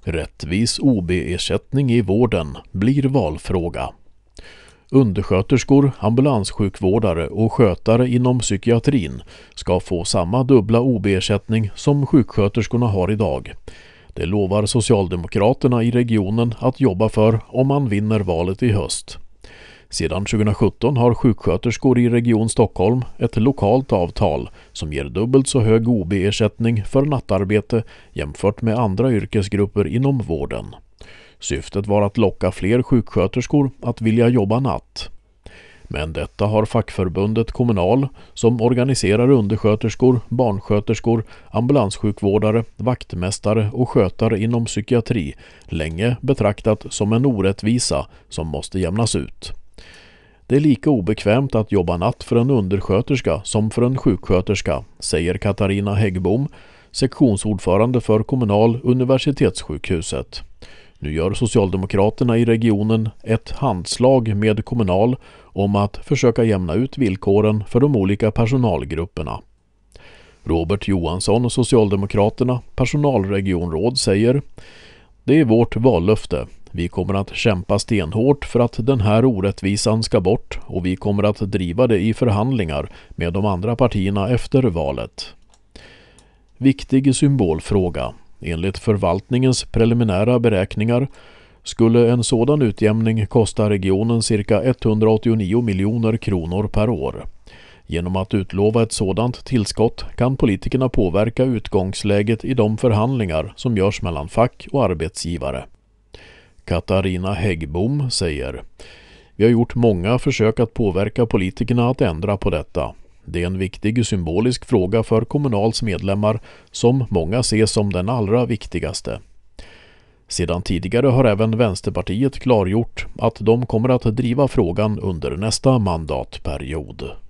Rättvis OB-ersättning i vården blir valfråga. Undersköterskor, ambulanssjukvårdare och skötare inom psykiatrin ska få samma dubbla OB-ersättning som sjuksköterskorna har idag. Det lovar Socialdemokraterna i regionen att jobba för om man vinner valet i höst. Sedan 2017 har sjuksköterskor i Region Stockholm ett lokalt avtal som ger dubbelt så hög OB-ersättning för nattarbete jämfört med andra yrkesgrupper inom vården. Syftet var att locka fler sjuksköterskor att vilja jobba natt. Men detta har fackförbundet Kommunal, som organiserar undersköterskor, barnsköterskor, ambulanssjukvårdare, vaktmästare och skötare inom psykiatri, länge betraktat som en orättvisa som måste jämnas ut. Det är lika obekvämt att jobba natt för en undersköterska som för en sjuksköterska, säger Katarina Häggbom, sektionsordförande för Kommunal Universitetssjukhuset. Nu gör Socialdemokraterna i regionen ett handslag med Kommunal om att försöka jämna ut villkoren för de olika personalgrupperna. Robert Johansson, Socialdemokraterna, personalregionråd, säger: "Det är vårt vallöfte. Vi kommer att kämpa stenhårt för att den här orättvisan ska bort och vi kommer att driva det i förhandlingar med de andra partierna efter valet." Viktig symbolfråga. Enligt förvaltningens preliminära beräkningar skulle en sådan utjämning kosta regionen cirka 189 miljoner kronor per år. Genom att utlova ett sådant tillskott kan politikerna påverka utgångsläget i de förhandlingar som görs mellan fack och arbetsgivare. Katarina Häggbom säger: "Vi har gjort många försök att påverka politikerna att ändra på detta. Det är en viktig symbolisk fråga för Kommunals medlemmar som många ser som den allra viktigaste." Sedan tidigare har även Vänsterpartiet klargjort att de kommer att driva frågan under nästa mandatperiod.